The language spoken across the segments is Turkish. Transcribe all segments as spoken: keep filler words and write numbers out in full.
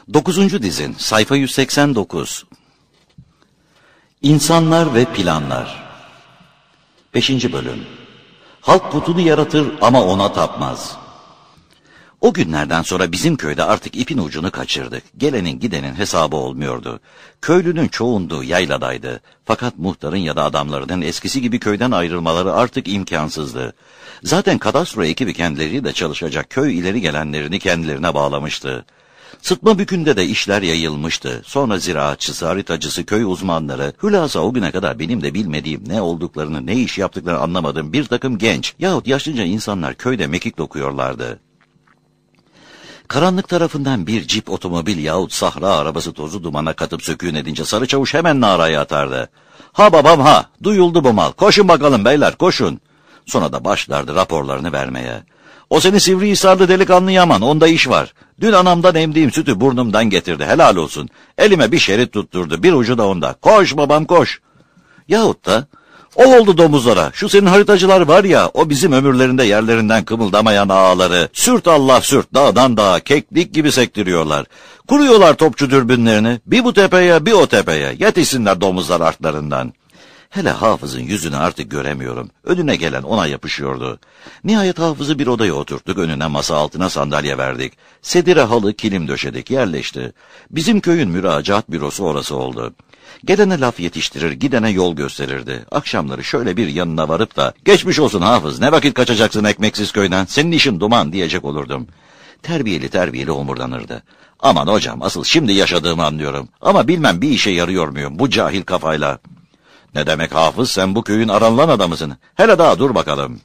Dokuzuncu dizin, sayfa yüz seksen dokuz. İnsanlar ve planlar. Beşinci bölüm. Halk putunu yaratır ama ona tapmaz. O günlerden sonra bizim köyde artık ipin ucunu kaçırdık. Gelenin gidenin hesabı olmuyordu. Köylünün çoğunluğu yayladaydı. Fakat muhtarın ya da adamlarının eskisi gibi köyden ayrılmaları artık imkansızdı. Zaten kadastro ekibi kendileriyle çalışacak köy ileri gelenlerini kendilerine bağlamıştı. Sıtma bükünde de işler yayılmıştı. Sonra ziraatçısı, haritacısı, köy uzmanları, hülasa o güne kadar benim de bilmediğim ne olduklarını, ne iş yaptıklarını anlamadığım bir takım genç yahut yaşlıca insanlar köyde mekik dokuyorlardı. Karanlık tarafından bir cip otomobil yahut sahra arabası tozu dumana katıp söküğün edince sarı çavuş hemen narayı atardı. Ha babam ha, duyuldu bu mal, koşun bakalım beyler koşun. Sonra da başlardı raporlarını vermeye. O seni Sivrihisarlı delikanlı Yaman, onda iş var. Dün anamdan emdiğim sütü burnumdan getirdi, helal olsun. Elime bir şerit tutturdu, bir ucu da onda. Koş babam koş. Yahut da, o oldu domuzlara, şu senin haritacılar var ya, o bizim ömürlerinde yerlerinden kımıldamayan ağaları, sürt Allah sürt, dağdan dağa, keklik gibi sektiriyorlar. Kuruyorlar topçu dürbünlerini, bir bu tepeye bir o tepeye, yetişsinler domuzlar artlarından. Hele Hafız'ın yüzünü artık göremiyorum. Önüne gelen ona yapışıyordu. Nihayet Hafız'ı bir odaya oturttuk, önüne masa altına sandalye verdik. Sedire halı kilim döşedik, yerleşti. Bizim köyün müracaat bürosu orası oldu. Gelene laf yetiştirir, gidene yol gösterirdi. Akşamları şöyle bir yanına varıp da, geçmiş olsun Hafız, ne vakit kaçacaksın ekmeksiz köyden, senin işin duman diyecek olurdum. Terbiyeli terbiyeli homurdanırdı. Aman hocam, asıl şimdi yaşadığımı anlıyorum. Ama bilmem bir işe yarıyor muyum bu cahil kafayla. Ne demek Hafız, sen bu köyün aranılan adamısın. Hele daha dur bakalım.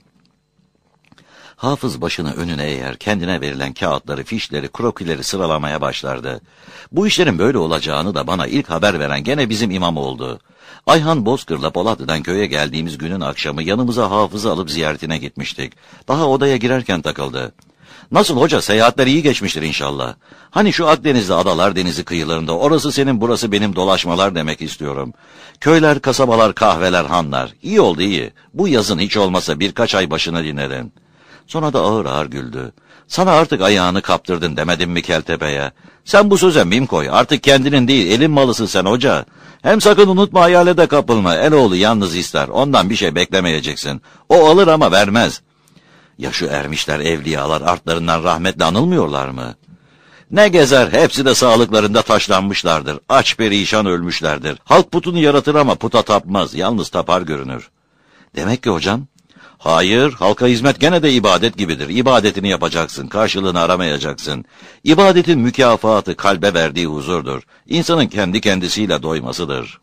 Hafız başını önüne eğer, kendine verilen kağıtları, fişleri, krokileri sıralamaya başlardı. Bu işlerin böyle olacağını da bana ilk haber veren gene bizim imam oldu. Ayhan Bozkır'la Polatlı'dan köye geldiğimiz günün akşamı yanımıza Hafız'ı alıp ziyaretine gitmiştik. Daha odaya girerken takıldı. Nasıl hoca, seyahatler iyi geçmiştir inşallah. Hani şu Akdeniz'de adalar denizi kıyılarında, orası senin burası benim dolaşmalar demek istiyorum. Köyler, kasabalar, kahveler, hanlar. İyi oldu iyi. Bu yazın hiç olmasa birkaç ay başına dinledin. Sonra da ağır ağır güldü. Sana artık ayağını kaptırdın demedim mi Keltepe'ye? Sen bu söze mim koy, artık kendinin değil elin malısın sen hoca. Hem sakın unutma hayale de kapılma, Eloğlu yalnız ister, ondan bir şey beklemeyeceksin. O alır ama vermez. Ya şu ermişler, evliyalar artlarından rahmetle anılmıyorlar mı? Ne gezer, hepsi de sağlıklarında taşlanmışlardır. Aç perişan ölmüşlerdir. Halk putunu yaratır ama puta tapmaz, yalnız tapar görünür. Demek ki hocam? Hayır, halka hizmet gene de ibadet gibidir. İbadetini yapacaksın, karşılığını aramayacaksın. İbadetin mükafatı kalbe verdiği huzurdur. İnsanın kendi kendisiyle doymasıdır.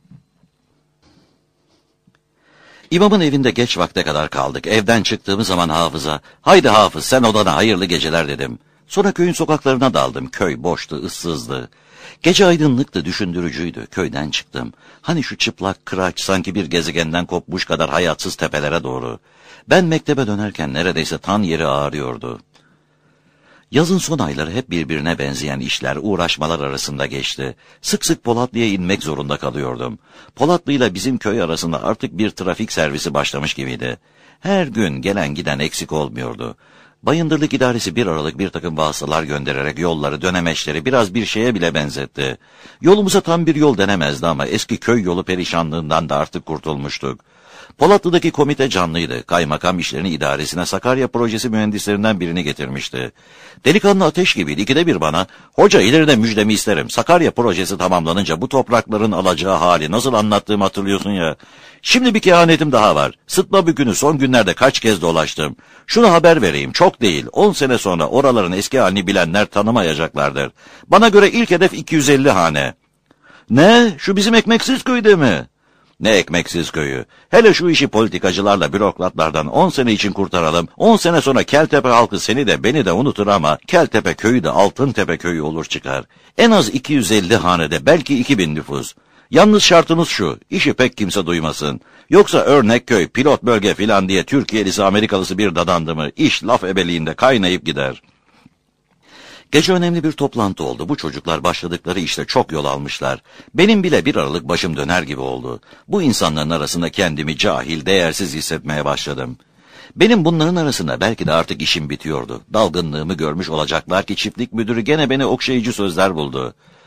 İmamın evinde geç vakte kadar kaldık. Evden çıktığımız zaman Hafız'a, haydi Hafız sen odana hayırlı geceler dedim. Sonra köyün sokaklarına daldım. Köy boştu, ıssızdı. Gece aydınlıktı, düşündürücüydü. Köyden çıktım. Hani şu çıplak, kıraç, sanki bir gezegenden kopmuş kadar hayatsız tepelere doğru. Ben mektebe dönerken neredeyse tan yeri ağrıyordu. Yazın son ayları hep birbirine benzeyen işler, uğraşmalar arasında geçti. Sık sık Polatlı'ya inmek zorunda kalıyordum. Polatlı ile bizim köy arasında artık bir trafik servisi başlamış gibiydi. Her gün gelen giden eksik olmuyordu. Bayındırlık idaresi bir aralık bir takım vasıtalar göndererek yolları, dönemeçleri biraz bir şeye bile benzetti. Yolumuza tam bir yol denemezdi ama eski köy yolu perişanlığından da artık kurtulmuştuk. Polatlı'daki komite canlıydı. Kaymakam işlerini idaresine Sakarya projesi mühendislerinden birini getirmişti. Delikanlı ateş gibiydi. İkide bir bana, hoca ileride müjdemi isterim. Sakarya projesi tamamlanınca bu toprakların alacağı hali nasıl anlattığımı hatırlıyorsun ya. Şimdi bir kehanetim daha var. Sıtma bükünü son günlerde kaç kez dolaştım. Şunu haber vereyim, çok değil. On sene sonra oraların eski halini bilenler tanımayacaklardır. Bana göre ilk hedef iki yüz elli hane. Ne? Şu bizim ekmeksiz köyde mi? Ne ekmeksiz köyü. Hele şu işi politikacılarla, bürokratlardan on sene için kurtaralım. On sene sonra Keltepe halkı seni de beni de unutur ama Keltepe köyü de Altıntepe köyü olur çıkar. En az iki yüz elli hanede, belki iki bin nüfus. Yalnız şartımız şu, işi pek kimse duymasın. Yoksa örnek köy, pilot bölge filan diye Türkiye'lisi Amerikalısı bir dadandı mı, iş laf ebeliğinde kaynayıp gider. Gece önemli bir toplantı oldu. Bu çocuklar başladıkları işte çok yol almışlar. Benim bile bir aralık başım döner gibi oldu. Bu insanların arasında kendimi cahil, değersiz hissetmeye başladım. Benim bunların arasında belki de artık işim bitiyordu. Dalgınlığımı görmüş olacaklar ki çiftlik müdürü gene beni okşayıcı sözler buldu.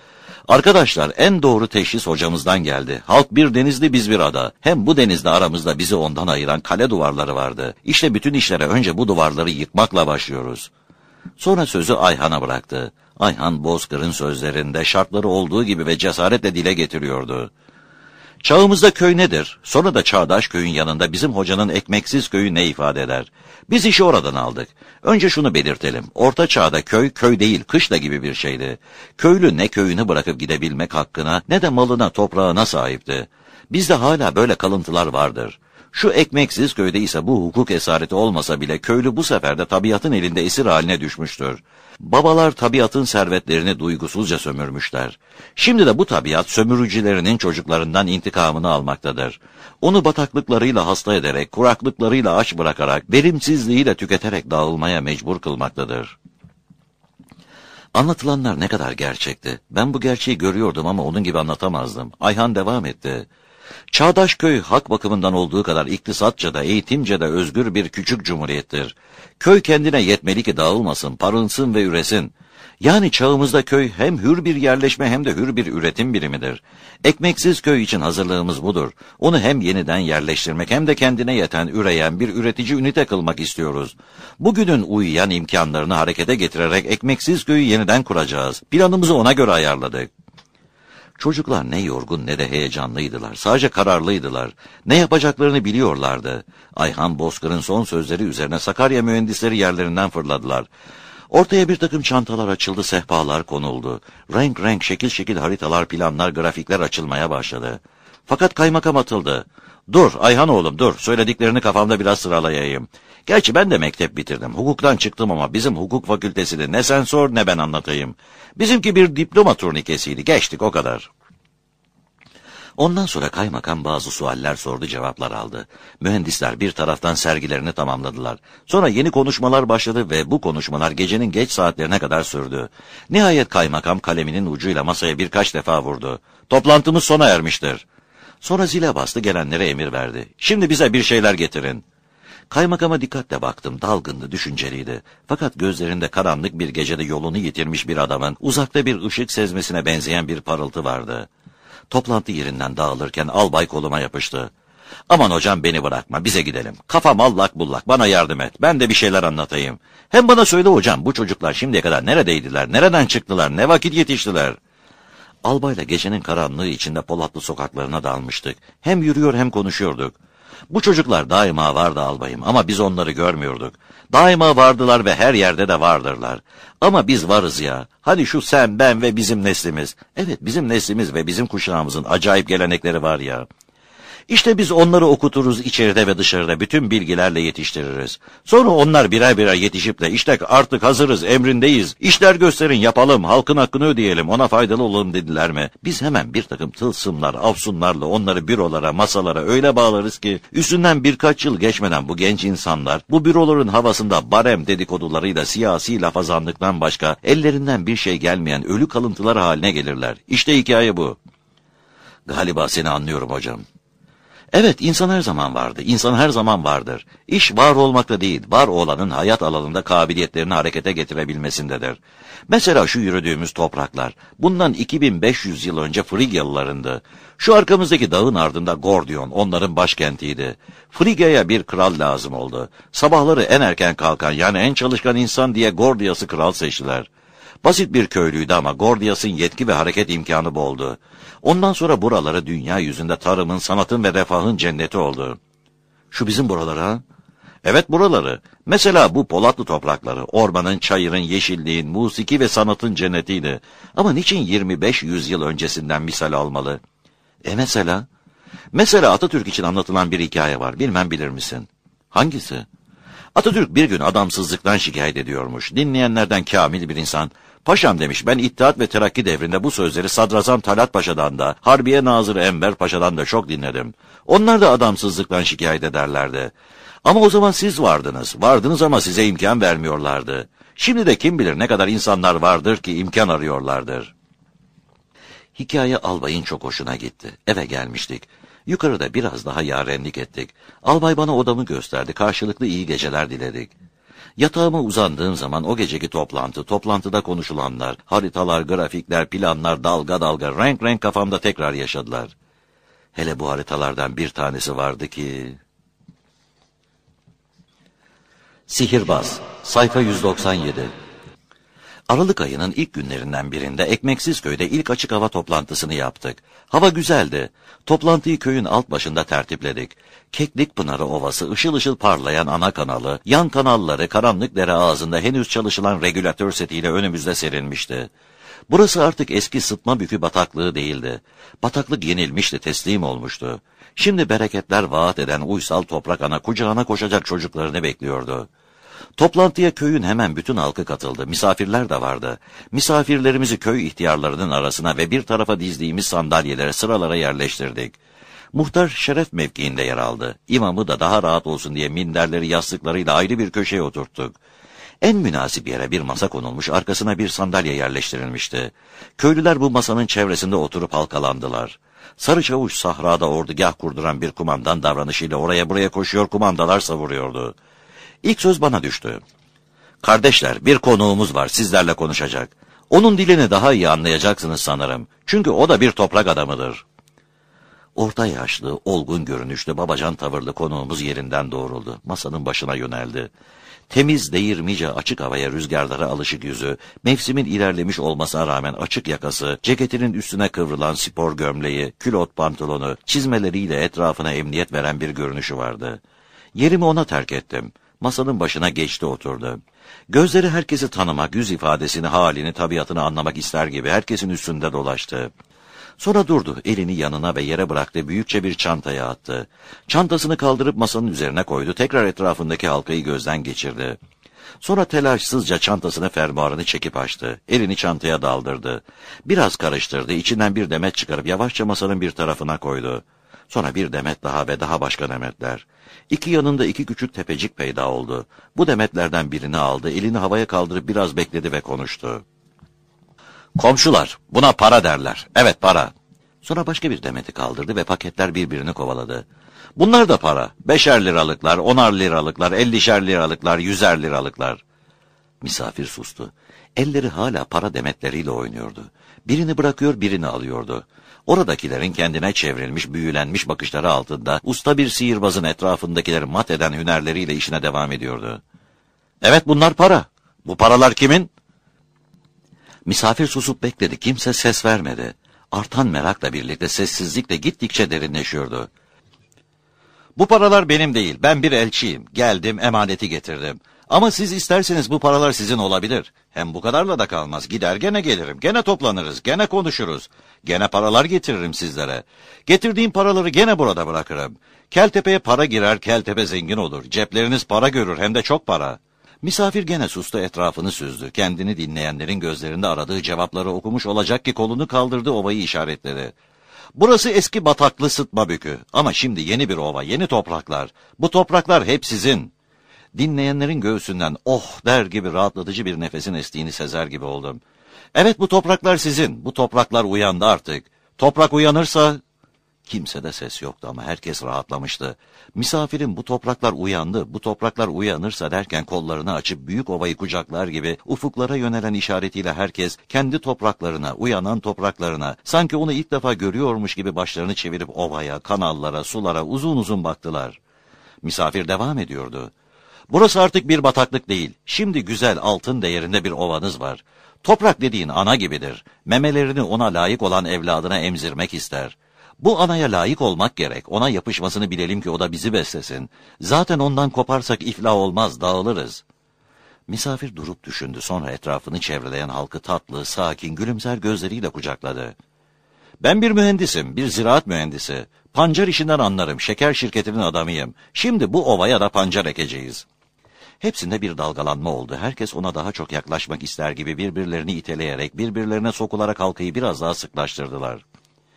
Arkadaşlar, en doğru teşhis hocamızdan geldi. Halk bir denizli, biz bir ada. Hem bu denizde aramızda bizi ondan ayıran kale duvarları vardı. İşte bütün işlere önce bu duvarları yıkmakla başlıyoruz. Sonra sözü Ayhan'a bıraktı. Ayhan, Bozkır'ın sözlerinde şartları olduğu gibi ve cesaretle dile getiriyordu. Çağımızda köy nedir? Sonra da çağdaş köyün yanında bizim hocanın ekmeksiz köyü ne ifade eder? Biz işi oradan aldık. Önce şunu belirtelim. Orta çağda köy, köy değil, kışla gibi bir şeydi. Köylü ne köyünü bırakıp gidebilmek hakkına ne de malına, toprağına sahipti. Bizde hala böyle kalıntılar vardır. Şu ekmeksiz köyde ise bu hukuk esareti olmasa bile köylü bu sefer de tabiatın elinde esir haline düşmüştür. Babalar tabiatın servetlerini duygusuzca sömürmüşler. Şimdi de bu tabiat sömürücülerinin çocuklarından intikamını almaktadır. Onu bataklıklarıyla hasta ederek, kuraklıklarıyla aç bırakarak, verimsizliğiyle tüketerek dağılmaya mecbur kılmaktadır. Anlatılanlar ne kadar gerçekti. Ben bu gerçeği görüyordum ama onun gibi anlatamazdım. Ayhan devam etti. Çağdaş köy hak bakımından olduğu kadar iktisatça da eğitimce de özgür bir küçük cumhuriyettir. Köy kendine yetmeli ki dağılmasın, parılsın ve üresin. Yani çağımızda köy hem hür bir yerleşme hem de hür bir üretim birimidir. Ekmeksiz köy için hazırlığımız budur. Onu hem yeniden yerleştirmek hem de kendine yeten, üreyen bir üretici ünite kılmak istiyoruz. Bugünün uyuyan imkanlarını harekete getirerek ekmeksiz köyü yeniden kuracağız. Planımızı ona göre ayarladık. Çocuklar ne yorgun ne de heyecanlıydılar. Sadece kararlıydılar. Ne yapacaklarını biliyorlardı. Ayhan Bozkır'ın son sözleri üzerine Sakarya mühendisleri yerlerinden fırladılar. Ortaya bir takım çantalar açıldı, sehpalar konuldu. Renk renk, şekil şekil haritalar, planlar, grafikler açılmaya başladı. Fakat kaymakam atıldı. Dur Ayhan oğlum dur, söylediklerini kafamda biraz sıralayayım. Gerçi ben de mektep bitirdim, hukuktan çıktım ama bizim hukuk fakültesini ne sen sor ne ben anlatayım. Bizimki bir diploma turnikesiydi, geçtik o kadar. Ondan sonra kaymakam bazı sualler sordu, cevaplar aldı. Mühendisler bir taraftan sergilerini tamamladılar. Sonra yeni konuşmalar başladı ve bu konuşmalar gecenin geç saatlerine kadar sürdü. Nihayet kaymakam kaleminin ucuyla masaya birkaç defa vurdu. Toplantımız sona ermiştir. Sonra zile bastı, gelenlere emir verdi. Şimdi bize bir şeyler getirin. Kaymakama dikkatle baktım, dalgındı, düşünceliydi. Fakat gözlerinde karanlık bir gecede yolunu yitirmiş bir adamın uzakta bir ışık sezmesine benzeyen bir parıltı vardı. Toplantı yerinden dağılırken albay koluma yapıştı. Aman hocam beni bırakma, bize gidelim. Kafam allak bullak, bana yardım et, ben de bir şeyler anlatayım. Hem bana söyle hocam, bu çocuklar şimdiye kadar neredeydiler, nereden çıktılar, ne vakit yetiştiler? Albayla gecenin karanlığı içinde Polatlı sokaklarına dalmıştık. Hem yürüyor hem konuşuyorduk. Bu çocuklar daima vardı albayım ama biz onları görmüyorduk. Daima vardılar ve her yerde de vardırlar. Ama biz varız ya. Hani şu sen, ben ve bizim neslimiz. Evet, bizim neslimiz ve bizim kuşağımızın acayip gelenekleri var ya. İşte biz onları okuturuz, içeride ve dışarıda bütün bilgilerle yetiştiririz. Sonra onlar birer birer yetişip de işte artık hazırız, emrindeyiz, işler gösterin, yapalım, halkın hakkını ödeyelim, ona faydalı olalım dediler mi? Biz hemen bir takım tılsımlar, afsunlarla onları bürolara, masalara öyle bağlarız ki üstünden birkaç yıl geçmeden bu genç insanlar bu büroların havasında barem dedikodularıyla siyasi lafazanlıktan başka ellerinden bir şey gelmeyen ölü kalıntılar haline gelirler. İşte hikaye bu. Galiba seni anlıyorum hocam. Evet, insan her zaman vardı, insan her zaman vardır. İş var olmakta değil, var olanın hayat alanında kabiliyetlerini harekete getirebilmesindedir. Mesela şu yürüdüğümüz topraklar, bundan iki bin beş yüz yıl önce Frigyalılarındı. Şu arkamızdaki dağın ardında Gordion, onların başkentiydi. Frigya'ya bir kral lazım oldu. Sabahları en erken kalkan, yani en çalışkan insan diye Gordias'ı kral seçtiler. Basit bir köylüydü ama Gordias'ın yetki ve hareket imkanı boldu. Ondan sonra buraları dünya yüzünde tarımın, sanatın ve refahın cenneti oldu. Şu bizim buralar ha? Evet, buraları. Mesela bu Polatlı toprakları, ormanın, çayırın, yeşilliğin, musiki ve sanatın cennetiydi. Ama niçin yirmi beş yüz yıl öncesinden misal almalı? E mesela? Mesela Atatürk için anlatılan bir hikaye var, bilmem bilir misin? Hangisi? Atatürk bir gün adamsızlıktan şikayet ediyormuş. Dinleyenlerden kamil bir insan, paşam demiş, ben İttihat ve Terakki devrinde bu sözleri Sadrazam Talat Paşa'dan da, Harbiye Nazırı Enver Paşa'dan da çok dinledim. Onlar da adamsızlıktan şikayet ederlerdi. Ama o zaman siz vardınız, vardınız ama size imkan vermiyorlardı. Şimdi de kim bilir ne kadar insanlar vardır ki imkan arıyorlardır. Hikaye albayın çok hoşuna gitti. Eve gelmiştik. Yukarıda biraz daha yarenlik ettik. Albay bana odamı gösterdi, karşılıklı iyi geceler diledik. Yatağıma uzandığım zaman o geceki toplantı, toplantıda konuşulanlar, haritalar, grafikler, planlar dalga dalga renk renk kafamda tekrar yaşadılar. Hele bu haritalardan bir tanesi vardı ki... Sihirbaz, sayfa yüz doksan yedi. Aralık ayının ilk günlerinden birinde Ekmeksizköy'de ilk açık hava toplantısını yaptık. Hava güzeldi. Toplantıyı köyün alt başında tertipledik. Keklik Pınarı Ovası, ışıl ışıl parlayan ana kanalı, yan kanalları karanlık dere ağzında henüz çalışılan regülatör setiyle önümüzde serilmişti. Burası artık eski sıtma bükü bataklığı değildi. Bataklık yenilmişti, teslim olmuştu. Şimdi bereketler vaat eden uysal toprak ana kucağına koşacak çocuklarını bekliyordu. Toplantıya köyün hemen bütün halkı katıldı. Misafirler de vardı. Misafirlerimizi köy ihtiyarlarının arasına ve bir tarafa dizdiğimiz sandalyelere, sıralara yerleştirdik. Muhtar şeref mevkiinde yer aldı. İmamı da daha rahat olsun diye minderleri yastıklarıyla ayrı bir köşeye oturttuk. En münasip yere bir masa konulmuş, arkasına bir sandalye yerleştirilmişti. Köylüler bu masanın çevresinde oturup halkalandılar. Sarı çavuş sahrada ordugah kurduran bir kumandan davranışıyla oraya buraya koşuyor, kumandalar savuruyordu. İlk söz bana düştü. Kardeşler, bir konuğumuz var, sizlerle konuşacak. Onun dilini daha iyi anlayacaksınız sanırım. Çünkü o da bir toprak adamıdır. Orta yaşlı, olgun görünüşlü, babacan tavırlı konuğumuz yerinden doğruldu. Masanın başına yöneldi. Temiz, değirmice açık havaya, rüzgarlara alışık yüzü, mevsimin ilerlemiş olmasına rağmen açık yakası, ceketinin üstüne kıvrılan spor gömleği, külot pantolonu, çizmeleriyle etrafına emniyet veren bir görünüşü vardı. Yerimi ona terk ettim. Masanın başına geçti, oturdu. Gözleri herkesi tanımak, yüz ifadesini, halini, tabiatını anlamak ister gibi herkesin üstünde dolaştı. Sonra durdu, elini yanına ve yere bıraktı, büyükçe bir çantaya attı. Çantasını kaldırıp masanın üzerine koydu, tekrar etrafındaki halkayı gözden geçirdi. Sonra telaşsızca çantasını fermuarını çekip açtı, elini çantaya daldırdı. Biraz karıştırdı, içinden bir demet çıkarıp yavaşça masanın bir tarafına koydu. Sonra bir demet daha ve daha başka demetler. İki yanında iki küçük tepecik peyda oldu. Bu demetlerden birini aldı, elini havaya kaldırıp biraz bekledi ve konuştu. Komşular, buna para derler. Evet, para. Sonra başka bir demeti kaldırdı ve paketler birbirini kovaladı. Bunlar da para. Beşer liralıklar, onar liralıklar, ellişer liralıklar, yüzer liralıklar. Misafir sustu. Elleri hala para demetleriyle oynuyordu. Birini bırakıyor, birini alıyordu. Oradakilerin kendine çevrilmiş, büyülenmiş bakışları altında usta bir sihirbazın etrafındakileri mat eden hünerleriyle işine devam ediyordu. Evet, bunlar para. Bu paralar kimin? Misafir susup bekledi. Kimse ses vermedi. Artan merakla birlikte sessizlik de gittikçe derinleşiyordu. Bu paralar benim değil. Ben bir elçiyim. Geldim, emaneti getirdim. Ama siz isterseniz bu paralar sizin olabilir. Hem bu kadarla da kalmaz. Gider gene gelirim. Gene toplanırız. Gene konuşuruz. Gene paralar getiririm sizlere. Getirdiğim paraları gene burada bırakırım. Keltepe'ye para girer, Keltepe zengin olur. Cepleriniz para görür, hem de çok para. Misafir gene sustu, etrafını süzdü. Kendini dinleyenlerin gözlerinde aradığı cevapları okumuş olacak ki kolunu kaldırdı, ovayı işaretledi. Burası eski bataklı sıtma bükü. Ama şimdi yeni bir ova, yeni topraklar. Bu topraklar hep sizin. Dinleyenlerin göğsünden oh der gibi rahatlatıcı bir nefesin estiğini sezer gibi oldum. Evet, bu topraklar sizin. Bu topraklar uyandı artık. Toprak uyanırsa... Kimsede ses yoktu ama herkes rahatlamıştı. Misafirin bu topraklar uyandı, bu topraklar uyanırsa derken kollarını açıp büyük ovayı kucaklar gibi ufuklara yönelen işaretiyle herkes kendi topraklarına, uyanan topraklarına, sanki onu ilk defa görüyormuş gibi başlarını çevirip ovaya, kanallara, sulara uzun uzun baktılar. Misafir devam ediyordu. Burası artık bir bataklık değil, şimdi güzel altın değerinde bir ovanız var. Toprak dediğin ana gibidir, memelerini ona layık olan evladına emzirmek ister. Bu anaya layık olmak gerek, ona yapışmasını bilelim ki o da bizi beslesin. Zaten ondan koparsak iflah olmaz, dağılırız. Misafir durup düşündü, sonra etrafını çevreleyen halkı tatlı, sakin, gülümser gözleriyle kucakladı. Ben bir mühendisim, bir ziraat mühendisi. Pancar işinden anlarım, şeker şirketinin adamıyım. Şimdi bu ovaya da pancar ekeceğiz. Hepsinde bir dalgalanma oldu. Herkes ona daha çok yaklaşmak ister gibi birbirlerini iteleyerek, birbirlerine sokularak halkayı biraz daha sıklaştırdılar.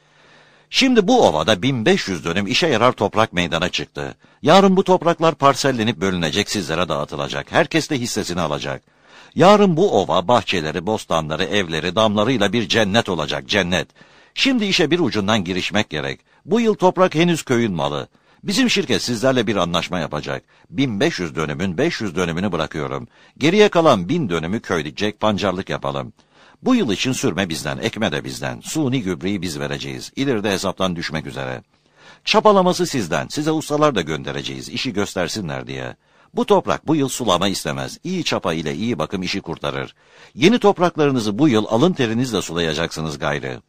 Şimdi bu ovada bin beş yüz dönüm işe yarar toprak meydana çıktı. Yarın bu topraklar parsellenip bölünecek, sizlere dağıtılacak. Herkes de hissesini alacak. Yarın bu ova bahçeleri, bostanları, evleri, damlarıyla bir cennet olacak, cennet. Şimdi işe bir ucundan girişmek gerek. Bu yıl toprak henüz köyün malı. Bizim şirket sizlerle bir anlaşma yapacak. bin beş yüz dönümün beş yüz dönümünü bırakıyorum. Geriye kalan bin dönümü köyleyecek pancarlık yapalım. Bu yıl için sürme bizden, ekme de bizden. Suni gübreyi biz vereceğiz. İleride hesaptan düşmek üzere. Çapalaması sizden. Size ustalar da göndereceğiz. İşi göstersinler diye. Bu toprak bu yıl sulama istemez. İyi çapa ile iyi bakım işi kurtarır. Yeni topraklarınızı bu yıl alın terinizle sulayacaksınız gayrı.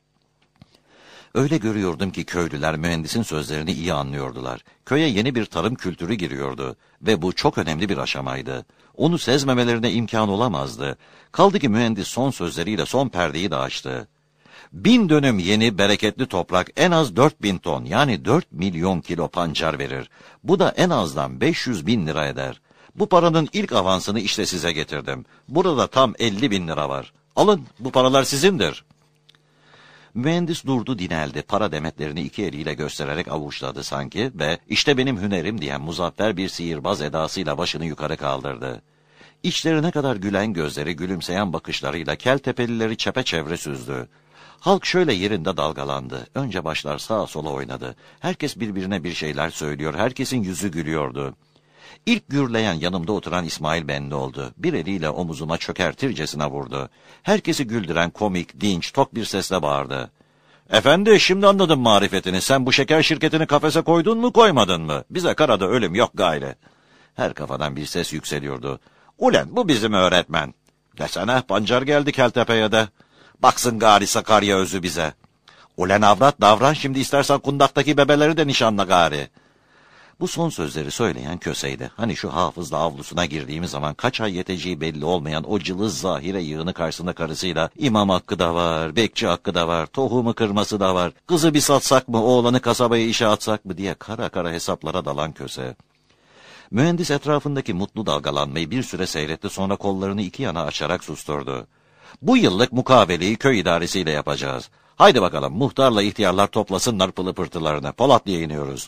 Öyle görüyordum ki köylüler mühendisin sözlerini iyi anlıyordular. Köye yeni bir tarım kültürü giriyordu ve bu çok önemli bir aşamaydı. Onu sezmemelerine imkan olamazdı. Kaldı ki mühendis son sözleriyle son perdeyi de açtı. Bin dönüm yeni bereketli toprak en az dört bin ton yani dört milyon kilo pancar verir. Bu da en azdan beş yüz bin lira eder. Bu paranın ilk avansını işte size getirdim. Burada tam elli bin lira var. Alın, bu paralar sizindir. Mühendis durdu, dineldi. Para demetlerini iki eliyle göstererek avuçladı sanki ve işte benim hünerim diyen muzaffer bir sihirbaz edasıyla başını yukarı kaldırdı. İçlerine kadar gülen gözleri, gülümseyen bakışlarıyla Keltepelileri çepeçevre süzdü. Halk şöyle yerinde dalgalandı. Önce başlar sağa sola oynadı. Herkes birbirine bir şeyler söylüyor. Herkesin yüzü gülüyordu. İlk gürleyen yanımda oturan İsmail Benli oldu. Bir eliyle omuzuma çökertircesine vurdu. Herkesi güldüren komik, dinç, tok bir sesle bağırdı. Efendi, şimdi anladım marifetini. Sen bu şeker şirketini kafese koydun mu, koymadın mı? Bize karada ölüm yok gayrı. Her kafadan bir ses yükseliyordu. Ulen bu bizim öğretmen. Desene pancar geldi Keltepe'ye de. Baksın gari Sakarya özü bize. Ulen avrat davran şimdi, istersen kundaktaki bebeleri de nişanla gari. Bu son sözleri söyleyen Kösey'di. Hani şu hafızla avlusuna girdiğimiz zaman kaç ay yeteceği belli olmayan o cılız zahire yığını karşısında karısıyla imam hakkı da var, bekçi hakkı da var, tohumu kırması da var, kızı bir satsak mı, oğlanı kasabaya işe atsak mı diye kara kara hesaplara dalan Köse. Mühendis etrafındaki mutlu dalgalanmayı bir süre seyretti, sonra kollarını iki yana açarak susturdu. Bu yıllık mukaveleyi köy idaresiyle yapacağız. Haydi bakalım, muhtarla ihtiyarlar toplasınlar pılı pırtılarını. Polatlı'ya iniyoruz.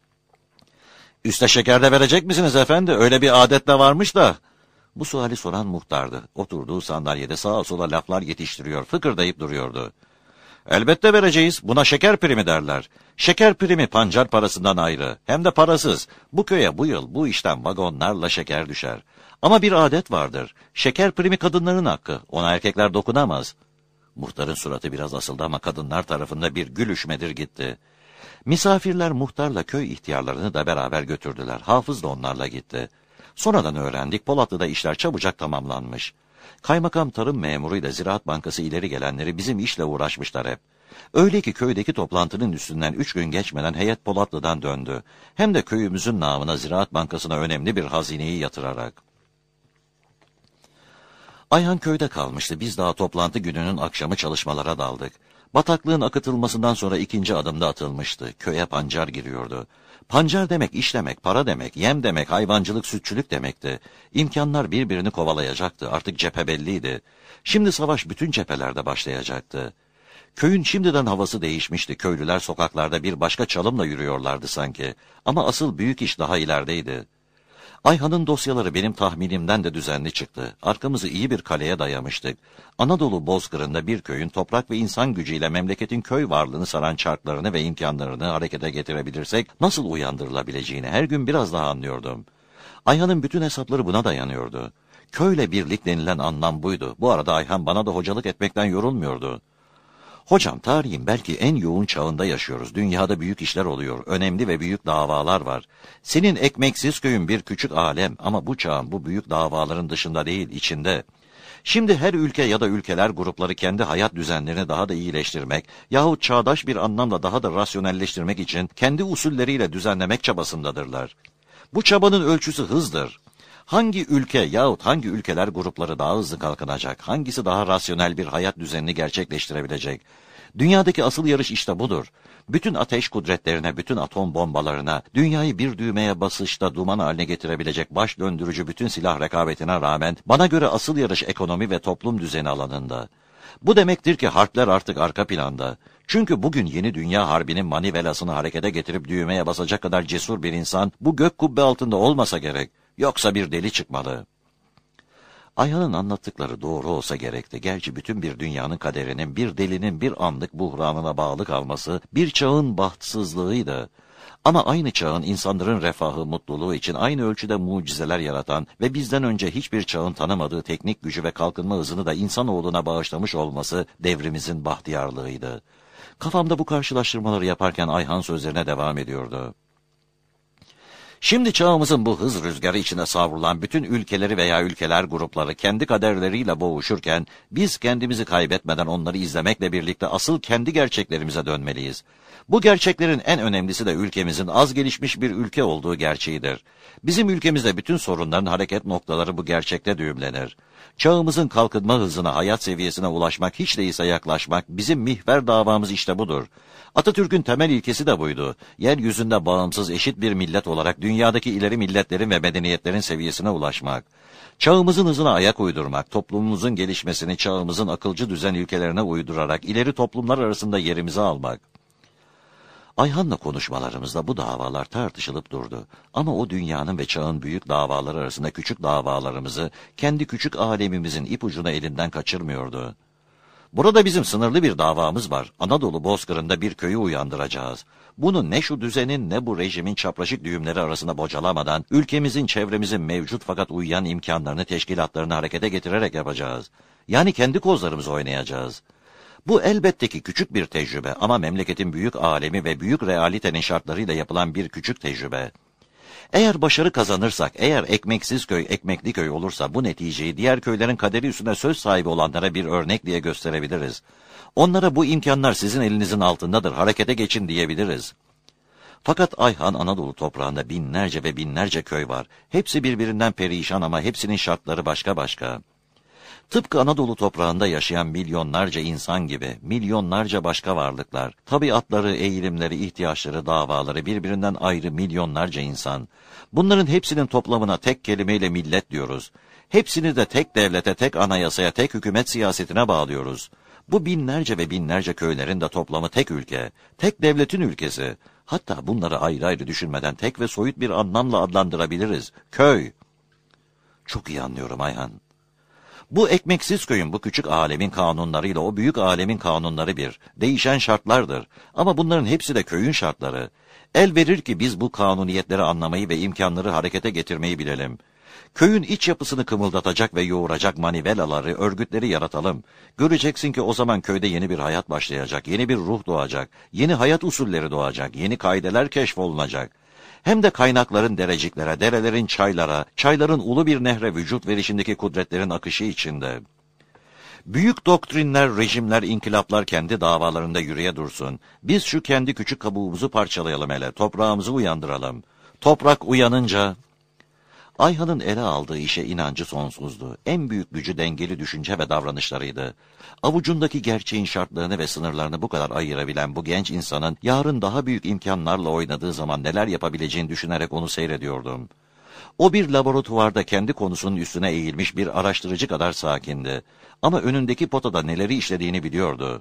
Üste şeker de verecek misiniz efendi? Öyle bir adet de varmış da. Bu suali soran muhtardı. Oturduğu sandalyede sağa sola laflar yetiştiriyor, fıkırdayıp duruyordu. Elbette vereceğiz. Buna şeker primi derler. Şeker primi pancar parasından ayrı. Hem de parasız. Bu köye bu yıl bu işten vagonlarla şeker düşer. Ama bir adet vardır. Şeker primi kadınların hakkı. Ona erkekler dokunamaz. Muhtarın suratı biraz asıldı ama kadınlar tarafında bir gülüşmedir gitti. Misafirler muhtarla köy ihtiyarlarını da beraber götürdüler. Hafız da onlarla gitti. Sonradan öğrendik, Polatlı'da işler çabucak tamamlanmış. Kaymakam tarım memuruyla Ziraat Bankası ileri gelenleri bizim işle uğraşmışlar hep. Öyle ki köydeki toplantının üstünden üç gün geçmeden heyet Polatlı'dan döndü. Hem de köyümüzün namına Ziraat Bankası'na önemli bir hazineyi yatırarak. Ayhan köyde kalmıştı. Biz daha toplantı gününün akşamı çalışmalara daldık. Bataklığın akıtılmasından sonra ikinci adımda atılmıştı. Köye pancar giriyordu. Pancar demek iş demek, para demek, yem demek, hayvancılık, sütçülük demekti. İmkanlar birbirini kovalayacaktı. Artık cephe belliydi. Şimdi savaş bütün cephelerde başlayacaktı. Köyün şimdiden havası değişmişti. Köylüler sokaklarda bir başka çalımla yürüyorlardı sanki. Ama asıl büyük iş daha ilerideydi. Ayhan'ın dosyaları benim tahminimden de düzenli çıktı. Arkamızı iyi bir kaleye dayamıştık. Anadolu bozkırında bir köyün toprak ve insan gücüyle memleketin köy varlığını saran çarklarını ve imkanlarını harekete getirebilirsek nasıl uyandırılabileceğini her gün biraz daha anlıyordum. Ayhan'ın bütün hesapları buna dayanıyordu. Köyle birlik denilen anlam buydu. Bu arada Ayhan bana da hocalık etmekten yorulmuyordu. Hocam, tarihin belki en yoğun çağında yaşıyoruz. Dünyada büyük işler oluyor. Önemli ve büyük davalar var. Senin ekmeksiz köyün bir küçük alem ama bu çağın bu büyük davaların dışında değil, içinde. Şimdi her ülke ya da ülkeler grupları kendi hayat düzenlerini daha da iyileştirmek yahut çağdaş bir anlamda daha da rasyonelleştirmek için kendi usulleriyle düzenlemek çabasındadırlar. Bu çabanın ölçüsü hızdır. Hangi ülke yahut hangi ülkeler grupları daha hızlı kalkınacak, hangisi daha rasyonel bir hayat düzenini gerçekleştirebilecek? Dünyadaki asıl yarış işte budur. Bütün ateş kudretlerine, bütün atom bombalarına, dünyayı bir düğmeye basışta duman haline getirebilecek baş döndürücü bütün silah rekabetine rağmen, bana göre asıl yarış ekonomi ve toplum düzeni alanında. Bu demektir ki harpler artık arka planda. Çünkü bugün yeni dünya harbinin manivelasını harekete getirip düğmeye basacak kadar cesur bir insan bu gök kubbe altında olmasa gerek. Yoksa bir deli çıkmalı. Ayhan'ın anlattıkları doğru olsa gerekti. Gerçi bütün bir dünyanın kaderinin, bir delinin bir anlık buhranına bağlı kalması, bir çağın bahtsızlığıydı. Ama aynı çağın insanların refahı, mutluluğu için aynı ölçüde mucizeler yaratan ve bizden önce hiçbir çağın tanımadığı teknik gücü ve kalkınma hızını da insanoğluna bağışlamış olması devrimizin bahtiyarlığıydı. Kafamda bu karşılaştırmaları yaparken Ayhan sözlerine devam ediyordu. Şimdi çağımızın bu hız rüzgarı içine savrulan bütün ülkeleri veya ülkeler grupları kendi kaderleriyle boğuşurken, biz kendimizi kaybetmeden onları izlemekle birlikte asıl kendi gerçeklerimize dönmeliyiz. Bu gerçeklerin en önemlisi de ülkemizin az gelişmiş bir ülke olduğu gerçeğidir. Bizim ülkemizde bütün sorunların hareket noktaları bu gerçekte düğümlenir. Çağımızın kalkınma hızına, hayat seviyesine ulaşmak, hiç değilse yaklaşmak, bizim mihver davamız işte budur. Atatürk'ün temel ilkesi de buydu. Yeryüzünde bağımsız, eşit bir millet olarak dünyadaki ileri milletlerin ve medeniyetlerin seviyesine ulaşmak. Çağımızın hızına ayak uydurmak, toplumumuzun gelişmesini çağımızın akılcı düzen ilkelerine uydurarak ileri toplumlar arasında yerimizi almak. Ayhan'la konuşmalarımızda bu davalar tartışılıp durdu. Ama o dünyanın ve çağın büyük davaları arasında küçük davalarımızı, kendi küçük alemimizin ipucunu elinden kaçırmıyordu. Burada bizim sınırlı bir davamız var. Anadolu bozkırında bir köyü uyandıracağız. Bunu ne şu düzenin ne bu rejimin çapraşık düğümleri arasında bocalamadan, ülkemizin, çevremizin mevcut fakat uyuyan imkanlarını, teşkilatlarını harekete getirerek yapacağız. Yani kendi kozlarımızı oynayacağız. Bu elbette ki küçük bir tecrübe ama memleketin büyük alemi ve büyük realitenin şartlarıyla yapılan bir küçük tecrübe. Eğer başarı kazanırsak, eğer ekmeksiz köy, ekmekli köy olursa bu neticeyi diğer köylerin kaderi üstünde söz sahibi olanlara bir örnek diye gösterebiliriz. Onlara bu imkanlar sizin elinizin altındadır, harekete geçin diyebiliriz. Fakat Ayhan Anadolu toprağında binlerce ve binlerce köy var. Hepsi birbirinden perişan ama hepsinin şartları başka başka. Tıpkı Anadolu toprağında yaşayan milyonlarca insan gibi, milyonlarca başka varlıklar, tabiatları, eğilimleri, ihtiyaçları, davaları birbirinden ayrı milyonlarca insan. Bunların hepsinin toplamına tek kelimeyle millet diyoruz. Hepsini de tek devlete, tek anayasaya, tek hükümet siyasetine bağlıyoruz. Bu binlerce ve binlerce köylerin de toplamı tek ülke, tek devletin ülkesi. Hatta bunları ayrı ayrı düşünmeden tek ve soyut bir anlamla adlandırabiliriz. Köy. Çok iyi anlıyorum Ayhan. Bu ekmeksiz köyün, bu küçük alemin kanunlarıyla o büyük alemin kanunları bir. Değişen şartlardır. Ama bunların hepsi de köyün şartları. El verir ki biz bu kanuniyetleri anlamayı ve imkanları harekete getirmeyi bilelim. Köyün iç yapısını kımıldatacak ve yoğuracak manivelaları, örgütleri yaratalım. Göreceksin ki o zaman köyde yeni bir hayat başlayacak, yeni bir ruh doğacak, yeni hayat usulleri doğacak, yeni kaideler keşfolunacak. Hem de kaynakların dereciklere, derelerin çaylara, çayların ulu bir nehre vücut verişindeki kudretlerin akışı içinde. Büyük doktrinler, rejimler, inkılaplar kendi davalarında yürüye dursun. Biz şu kendi küçük kabuğumuzu parçalayalım hele, toprağımızı uyandıralım. Toprak uyanınca... Ayhan'ın ele aldığı işe inancı sonsuzdu. En büyük gücü dengeli düşünce ve davranışlarıydı. Avucundaki gerçeğin şartlarını ve sınırlarını bu kadar ayırabilen bu genç insanın yarın daha büyük imkanlarla oynadığı zaman neler yapabileceğini düşünerek onu seyrediyordum. O bir laboratuvarda kendi konusunun üstüne eğilmiş bir araştırıcı kadar sakindi. Ama önündeki potada neleri işlediğini biliyordu.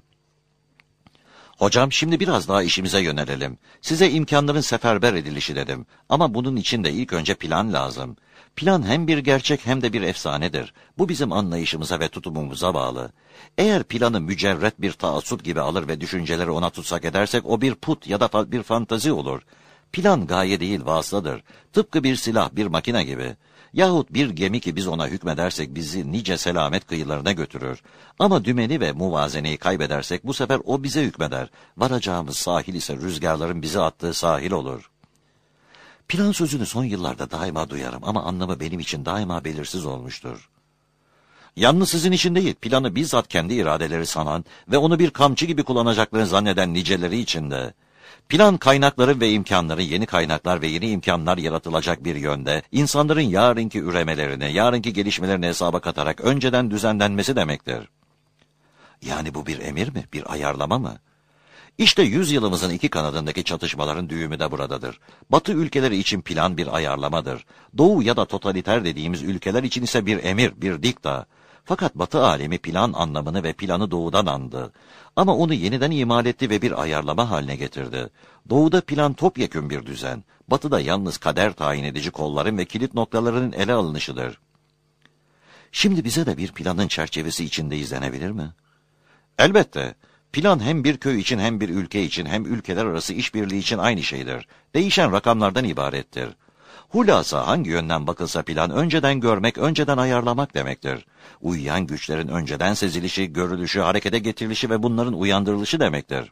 Hocam şimdi biraz daha işimize yönelelim. Size imkanların seferber edilişi dedim. Ama bunun için de ilk önce plan lazım. Plan hem bir gerçek hem de bir efsanedir. Bu bizim anlayışımıza ve tutumumuza bağlı. Eğer planı mücerret bir taassup gibi alır ve düşünceleri ona tutsak edersek o bir put ya da bir fantazi olur. Plan gaye değil vasıtadır. Tıpkı bir silah, bir makine gibi. Yahut bir gemi ki biz ona hükmedersek bizi nice selamet kıyılarına götürür. Ama dümeni ve muvazeneyi kaybedersek bu sefer o bize hükmeder. Varacağımız sahil ise rüzgarların bize attığı sahil olur. Plan sözünü son yıllarda daima duyarım ama anlamı benim için daima belirsiz olmuştur. Yalnız sizin için değil, planı bizzat kendi iradeleri sanan ve onu bir kamçı gibi kullanacaklarını zanneden niceleri için de. Plan kaynakları ve imkanları, yeni kaynaklar ve yeni imkanlar yaratılacak bir yönde, insanların yarınki üremelerini, yarınki gelişmelerini hesaba katarak önceden düzenlenmesi demektir. Yani bu bir emir mi, bir ayarlama mı? İşte yüzyılımızın iki kanadındaki çatışmaların düğümü de buradadır. Batı ülkeleri için plan bir ayarlamadır. Doğu ya da totaliter dediğimiz ülkeler için ise bir emir, bir dikta. Fakat Batı alemi plan anlamını ve planı doğudan andı. Ama onu yeniden imal etti ve bir ayarlama haline getirdi. Doğuda plan topyekün bir düzen. Batıda yalnız kader tayin edici kolların ve kilit noktaların ele alınışıdır. Şimdi bize de bir planın çerçevesi içinde izlenebilir mi? Elbette. Plan hem bir köy için hem bir ülke için hem ülkeler arası işbirliği için aynı şeydir. Değişen rakamlardan ibarettir. Hulasa hangi yönden bakılsa plan önceden görmek, önceden ayarlamak demektir. Uyuyan güçlerin önceden sezilişi, görülüşü, harekete getirilişi ve bunların uyandırılışı demektir.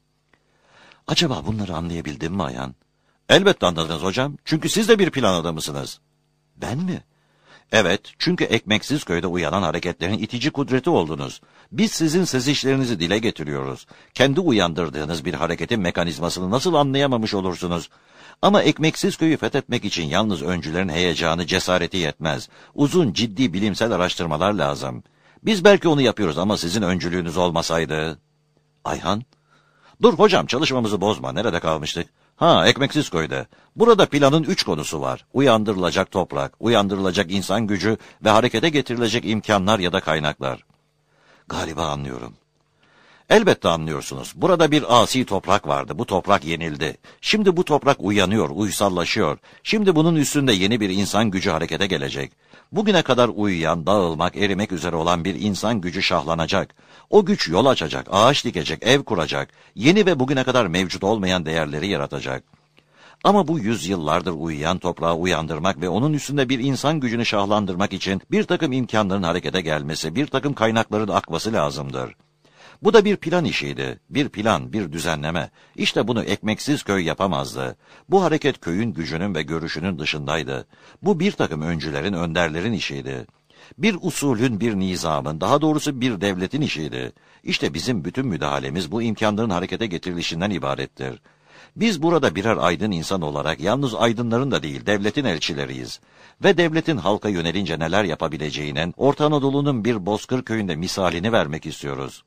Acaba bunları anlayabildim mi Ayhan? Elbette anladınız hocam. Çünkü siz de bir plan adamısınız. Ben mi? Evet, çünkü ekmeksiz köyde uyanan hareketlerin itici kudreti oldunuz. Biz sizin sezişlerinizi dile getiriyoruz. Kendi uyandırdığınız bir hareketin mekanizmasını nasıl anlayamamış olursunuz? Ama ekmeksiz köyü fethetmek için yalnız öncülerin heyecanı, cesareti yetmez. Uzun, ciddi bilimsel araştırmalar lazım. Biz belki onu yapıyoruz ama sizin öncülüğünüz olmasaydı... Ayhan? Dur hocam, çalışmamızı bozma. Nerede kalmıştık? Ha, ekmeksiz köyde. Burada planın üç konusu var. Uyandırılacak toprak, uyandırılacak insan gücü ve harekete getirilecek imkanlar ya da kaynaklar. Galiba anlıyorum. Elbette anlıyorsunuz. Burada bir asi toprak vardı. Bu toprak yenildi. Şimdi bu toprak uyanıyor, uysallaşıyor. Şimdi bunun üstünde yeni bir insan gücü harekete gelecek. Bugüne kadar uyuyan, dağılmak, erimek üzere olan bir insan gücü şahlanacak. O güç yol açacak, ağaç dikecek, ev kuracak. Yeni ve bugüne kadar mevcut olmayan değerleri yaratacak. Ama bu yüzyıllardır uyuyan toprağı uyandırmak ve onun üstünde bir insan gücünü şahlandırmak için bir takım imkanların harekete gelmesi, bir takım kaynakların akması lazımdır. Bu da bir plan işiydi. Bir plan, bir düzenleme. İşte bunu ekmeksiz köy yapamazdı. Bu hareket köyün gücünün ve görüşünün dışındaydı. Bu bir takım öncülerin, önderlerin işiydi. Bir usulün, bir nizamın, daha doğrusu bir devletin işiydi. İşte bizim bütün müdahalemiz bu imkanların harekete getirilişinden ibarettir. Biz burada birer aydın insan olarak yalnız aydınların da değil, devletin elçileriyiz. Ve devletin halka yönelince neler yapabileceğinin, Orta Anadolu'nun bir bozkır köyünde misalini vermek istiyoruz.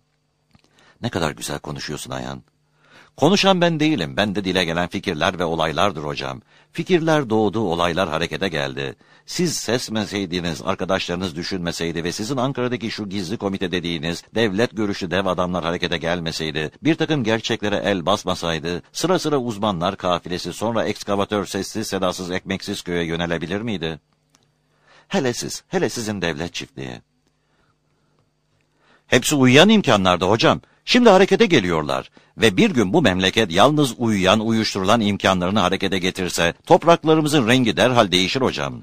Ne kadar güzel konuşuyorsun Ayhan. Konuşan ben değilim. Bende dile gelen fikirler ve olaylardır hocam. Fikirler doğdu, olaylar harekete geldi. Siz sesmeseydiniz, arkadaşlarınız düşünmeseydi ve sizin Ankara'daki şu gizli komite dediğiniz devlet görüşlü dev adamlar harekete gelmeseydi, bir takım gerçeklere el basmasaydı, sıra sıra uzmanlar kafilesi sonra ekskavatör sessiz sedasız ekmeksiz köye yönelebilir miydi? Hele siz, hele sizin devlet çiftliği. Hepsi uyuyan imkanlarda hocam. Şimdi harekete geliyorlar ve bir gün bu memleket yalnız uyuyan, uyuşturulan imkanlarını harekete getirse topraklarımızın rengi derhal değişir hocam.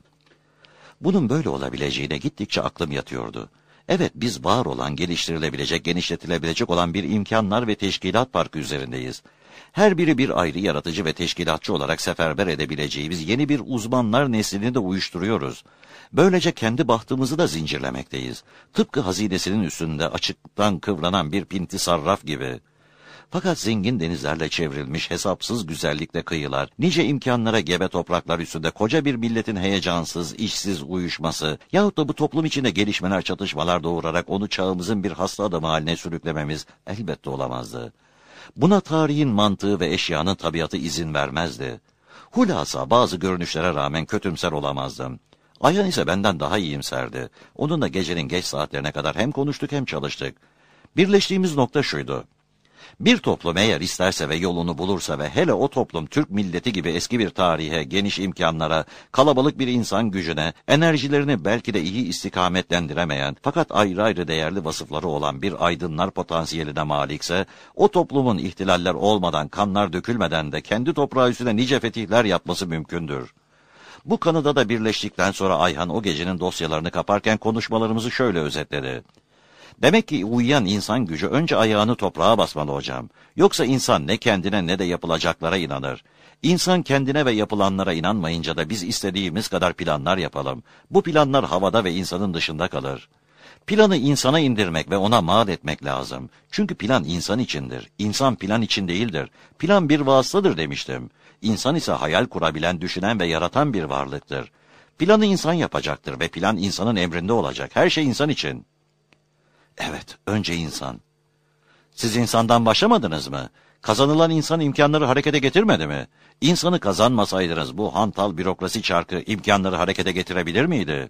Bunun böyle olabileceğine gittikçe aklım yatıyordu. Evet, biz var olan, geliştirilebilecek, genişletilebilecek olan bir imkanlar ve teşkilat parkı üzerindeyiz. Her biri bir ayrı yaratıcı ve teşkilatçı olarak seferber edebileceğimiz yeni bir uzmanlar neslini de uyuşturuyoruz. Böylece kendi bahtımızı da zincirlemekteyiz. Tıpkı hazinesinin üstünde açıktan kıvranan bir pinti sarraf gibi. Fakat zengin denizlerle çevrilmiş hesapsız güzellikle kıyılar, nice imkanlara gebe topraklar üstünde koca bir milletin heyecansız, işsiz uyuşması yahut da bu toplum içinde gelişmeler, çatışmalar doğurarak onu çağımızın bir hasta adamı haline sürüklememiz elbette olamazdı. Buna tarihin mantığı ve eşyanın tabiatı izin vermezdi. Hulasa bazı görünüşlere rağmen kötümser olamazdım. Ayhan ise benden daha iyimserdi. Onunla gecenin geç saatlerine kadar hem konuştuk hem çalıştık. Birleştiğimiz nokta şuydu. Bir toplum eğer isterse ve yolunu bulursa ve hele o toplum Türk milleti gibi eski bir tarihe, geniş imkanlara, kalabalık bir insan gücüne, enerjilerini belki de iyi istikametlendiremeyen fakat ayrı ayrı değerli vasıfları olan bir aydınlar potansiyeline malikse, o toplumun ihtilaller olmadan, kanlar dökülmeden de kendi toprağı üstüne nice fetihler yapması mümkündür. Bu kanıda da birleştikten sonra Ayhan o gecenin dosyalarını kaparken konuşmalarımızı şöyle özetledi. Demek ki uyuyan insan gücü önce ayağını toprağa basmalı hocam. Yoksa insan ne kendine ne de yapılacaklara inanır. İnsan kendine ve yapılanlara inanmayınca da biz istediğimiz kadar planlar yapalım. Bu planlar havada ve insanın dışında kalır. Planı insana indirmek ve ona mal etmek lazım. Çünkü plan insan içindir. İnsan plan için değildir. Plan bir vasıtadır demiştim. İnsan ise hayal kurabilen, düşünen ve yaratan bir varlıktır. Planı insan yapacaktır ve plan insanın emrinde olacak. Her şey insan için. Evet, önce insan. Siz insandan başlamadınız mı? Kazanılan insan imkanları harekete getirmedi mi? İnsanı kazanmasaydınız bu hantal bürokrasi çarkı imkanları harekete getirebilir miydi?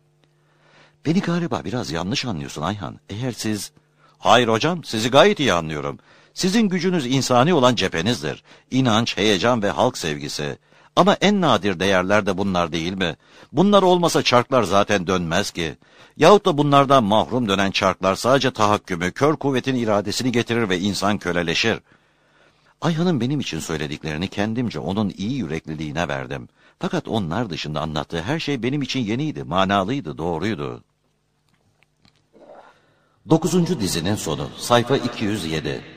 Beni galiba biraz yanlış anlıyorsun Ayhan. Eğer siz... Hayır hocam, sizi gayet iyi anlıyorum. Sizin gücünüz insani olan cephenizdir. İnanç, heyecan ve halk sevgisi. Ama en nadir değerler de bunlar değil mi? Bunlar olmasa çarklar zaten dönmez ki. Yahut da bunlardan mahrum dönen çarklar sadece tahakkümü, kör kuvvetin iradesini getirir ve insan köleleşir. Ayhan'ın benim için söylediklerini kendimce onun iyi yürekliliğine verdim. Fakat onlar dışında anlattığı her şey benim için yeniydi, manalıydı, doğruydu. Dokuzuncu dizinin sonu, sayfa iki yüz yedi.